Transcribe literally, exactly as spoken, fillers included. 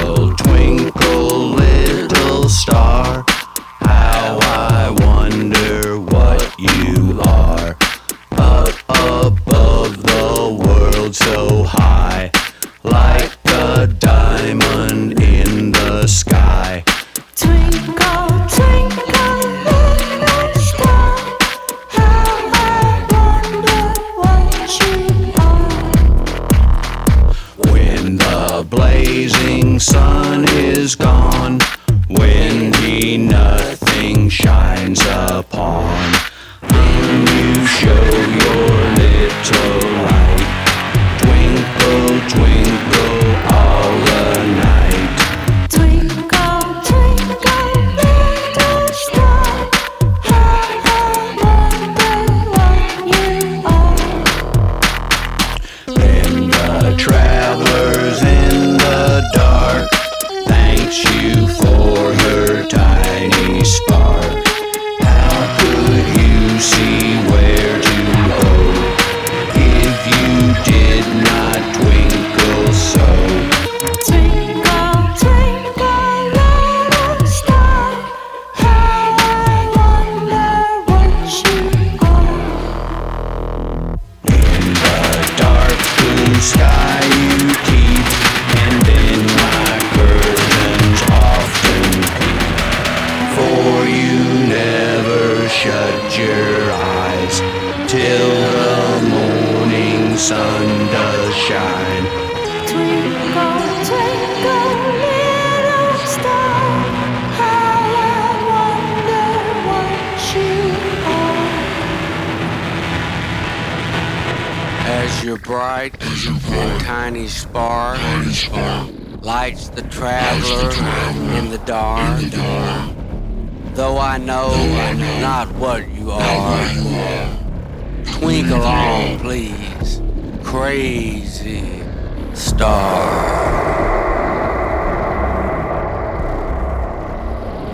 Twinkle, twinkle, little star, how I wonder what you are. Up above the world so high, like a diamond in the sky. Twinkle, twinkle, little star, how I wonder what you are. When the blazing sun is gone, when he nothing shines upon, then you show your little light. Twinkle, twinkle all the night. Twinkle, twinkle, little star, how I wonder what you are. Then the traveler's in the dark thanks you for her tiny spark. How could you see where to go if you did not twinkle so? Twinkle, twinkle, little star, how I wonder what you are. In the dark blue sky you keep, and in my curtains often peep, for you never shut your eyes till the morning sun does shine. Twinkle, twinkle, little star, how I wonder what you are. As your bright and tiny spark lights the traveler in the dark, though I know not what you are, twinkle on, please, crazy star.